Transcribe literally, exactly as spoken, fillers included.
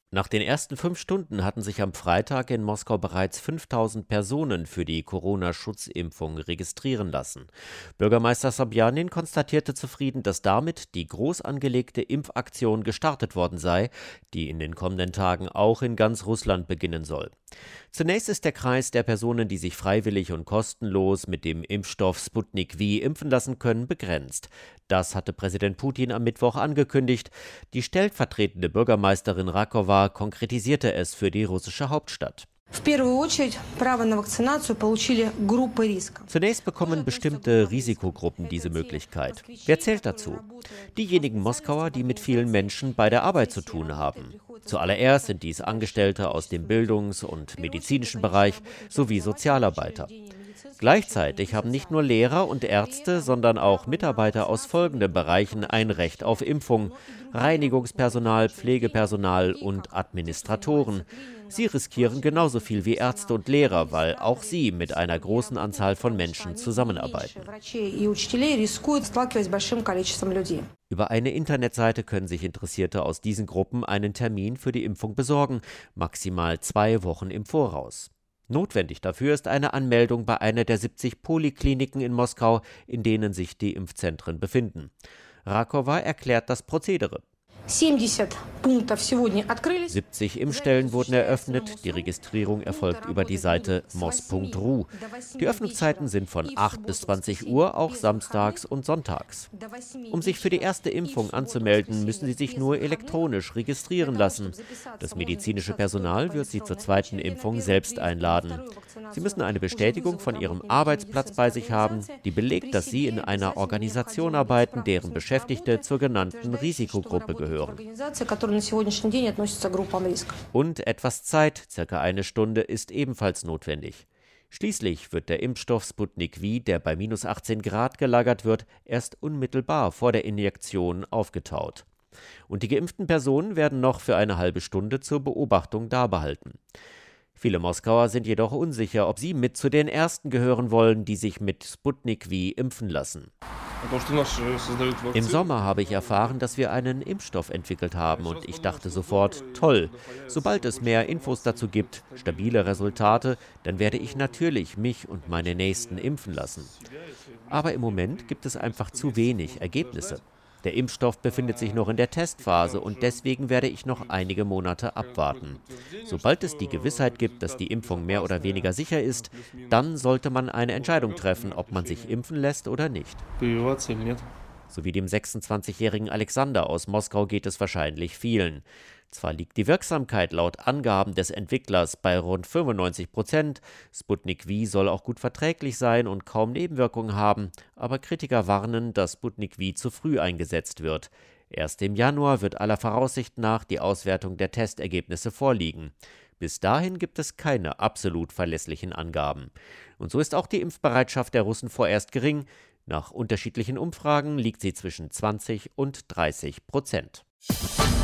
Nach den ersten fünf Stunden hatten sich am Freitag in Moskau bereits fünftausend Personen für die Corona-Schutzimpfung registrieren lassen. Bürgermeister Sobjanin konstatierte zufrieden, dass damit die groß angelegte Impfaktion gestartet worden sei, die in den kommenden Tagen auch in ganz Russland beginnen soll. Zunächst ist der Kreis der Personen, die sich freiwillig und kostenlos mit dem Impfstoff Sputnik V impfen lassen können, begrenzt. Das hatte Präsident Putin am Mittwoch angekündigt. Die stellvertretende Bürgermeisterin Rakowa konkretisierte es für die russische Hauptstadt. Zunächst bekommen bestimmte Risikogruppen diese Möglichkeit. Wer zählt dazu? Diejenigen Moskauer, die mit vielen Menschen bei der Arbeit zu tun haben. Zuallererst sind dies Angestellte aus dem Bildungs- und medizinischen Bereich sowie Sozialarbeiter. Gleichzeitig haben nicht nur Lehrer und Ärzte, sondern auch Mitarbeiter aus folgenden Bereichen ein Recht auf Impfung: Reinigungspersonal, Pflegepersonal und Administratoren. Sie riskieren genauso viel wie Ärzte und Lehrer, weil auch sie mit einer großen Anzahl von Menschen zusammenarbeiten. Über eine Internetseite können sich Interessierte aus diesen Gruppen einen Termin für die Impfung besorgen, maximal zwei Wochen im Voraus. Notwendig dafür ist eine Anmeldung bei einer der siebzig Polikliniken in Moskau, in denen sich die Impfzentren befinden. Rakowa erklärt das Prozedere. siebzig Impfstellen wurden eröffnet. Die Registrierung erfolgt über die Seite mos punkt ru. Die Öffnungszeiten sind von acht bis zwanzig Uhr, auch samstags und sonntags. Um sich für die erste Impfung anzumelden, müssen Sie sich nur elektronisch registrieren lassen. Das medizinische Personal wird Sie zur zweiten Impfung selbst einladen. Sie müssen eine Bestätigung von Ihrem Arbeitsplatz bei sich haben, die belegt, dass Sie in einer Organisation arbeiten, deren Beschäftigte zur genannten Risikogruppe gehören. Und etwas Zeit, circa eine Stunde, ist ebenfalls notwendig. Schließlich wird der Impfstoff Sputnik V, der bei minus achtzehn Grad gelagert wird, erst unmittelbar vor der Injektion aufgetaut. Und die geimpften Personen werden noch für eine halbe Stunde zur Beobachtung dabehalten. Viele Moskauer sind jedoch unsicher, ob sie mit zu den Ersten gehören wollen, die sich mit Sputnik V impfen lassen. Im Sommer habe ich erfahren, dass wir einen Impfstoff entwickelt haben, und ich dachte sofort, toll, sobald es mehr Infos dazu gibt, stabile Resultate, dann werde ich natürlich mich und meine Nächsten impfen lassen. Aber im Moment gibt es einfach zu wenig Ergebnisse. Der Impfstoff befindet sich noch in der Testphase, und deswegen werde ich noch einige Monate abwarten. Sobald es die Gewissheit gibt, dass die Impfung mehr oder weniger sicher ist, dann sollte man eine Entscheidung treffen, ob man sich impfen lässt oder nicht. So wie dem sechsundzwanzigjährigen Alexander aus Moskau geht es wahrscheinlich vielen. Zwar liegt die Wirksamkeit laut Angaben des Entwicklers bei rund fünfundneunzig Prozent, Sputnik V soll auch gut verträglich sein und kaum Nebenwirkungen haben, aber Kritiker warnen, dass Sputnik V zu früh eingesetzt wird. Erst im Januar wird aller Voraussicht nach die Auswertung der Testergebnisse vorliegen. Bis dahin gibt es keine absolut verlässlichen Angaben. Und so ist auch die Impfbereitschaft der Russen vorerst gering. Nach unterschiedlichen Umfragen liegt sie zwischen zwanzig und dreißig Prozent.